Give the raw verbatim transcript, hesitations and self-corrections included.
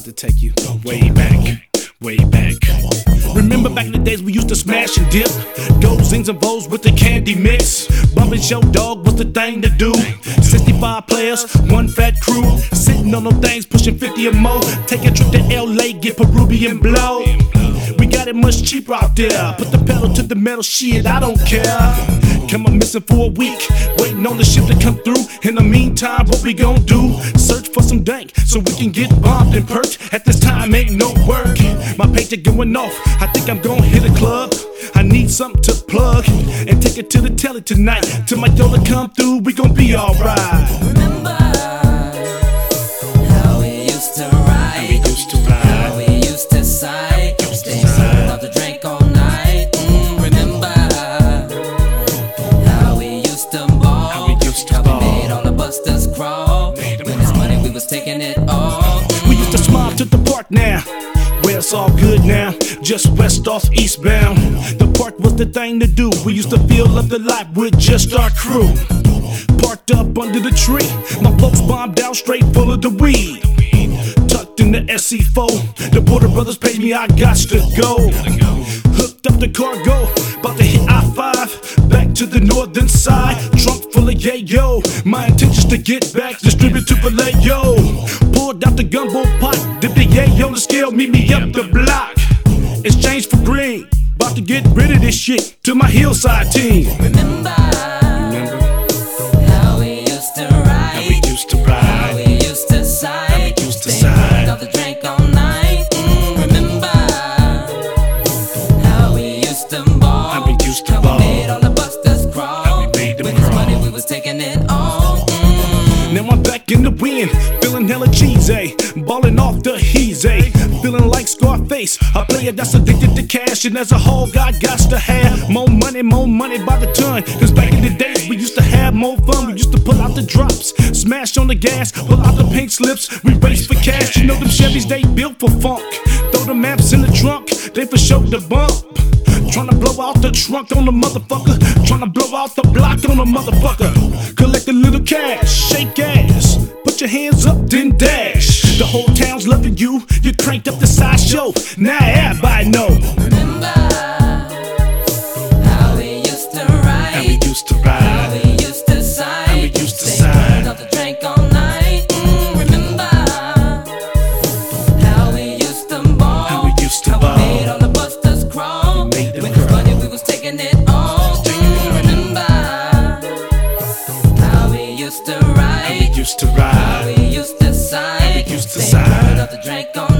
to take you way back, way back. Remember back in the days we used to smash and dip, go zings and vows with the candy mix. Bumpin' Show Dog was the thing to do. sixty-five players, one fat crew, sitting on them things pushing fifty or more. Take a trip to L A, get Peruvian blow. We got it much cheaper out there. Put the pedal to the metal, shit, I don't care. Come on missing for a week, waiting on the ship to come through. In the meantime, what we gon' do? Search for some dank so we can get bombed and perked. At this time, ain't no work. My paycheck going off, I think I'm gon' hit a club. I need something to plug and take it to the telly tonight. Till my Yola come through, we gon' be alright. Remember how we used to ride, How we used to ride. how we used to sigh, stay sipping off the drink all night. Mm, remember how we used to ball, How we used to how ball. we made all the busters crawl. Made 'em With this crawl. money we was taking it all. We used to smile to the park now, where it's all good now, just west off eastbound. The park was the thing to do. We used to feel up the lot with just our crew. Parked up under the tree, my folks bombed out straight full of the weed. Tucked in the S C four, the Porter Brothers paid me, I got to go. Hooked up the cargo, about to hit I five, back to the northern side. Trunk full of yayo, my intentions to get back, distribute to Vallejo. Pulled out the gumbo pot, dipped the yayo on the scale, meet me up the block. Exchange for green, about to get rid of this shit to my hillside team. Remember Remember how we used to ride, how we used to how ride? we used to sigh, How we used to stay sigh. sipping off the drink all night. Mm, remember how we used to ball, How we used to how ball. we made all the busters crawl. How we made them With this crawl. money we was taking it all. Mm. Now I'm back in the wind, feeling hella cheesy, ballin' off the heezy, feeling like Scarface, a player that's addicted to cash, and as a whole, God got to have more money, more money by the ton. Cause back in the days, we used to have more fun. We used to pull out the drops, smash on the gas, pull out the pink slips, we race for cash. You know them Chevys, they built for funk. Throw the maps in the trunk, they for sure the bump. Tryna blow out the trunk on the motherfucker, tryna blow out the block on the motherfucker. Collect a little cash, shake ass, put your hands up, then dash. The whole town's loving you, you cranked up the sideshow, now everybody know. Remember how we used to ride, How we used to how ride, we used to sigh, How we used to stay sigh. sipping off the drink all night. Mm, remember how we used to ball, How we used to how ball. we made all the busters crawl. We made them With this crawl. money we was taking it all. Mm, remember how we used to How we ride, used to how ride. we used to sigh, How we used to stay sigh. sipping off the drink all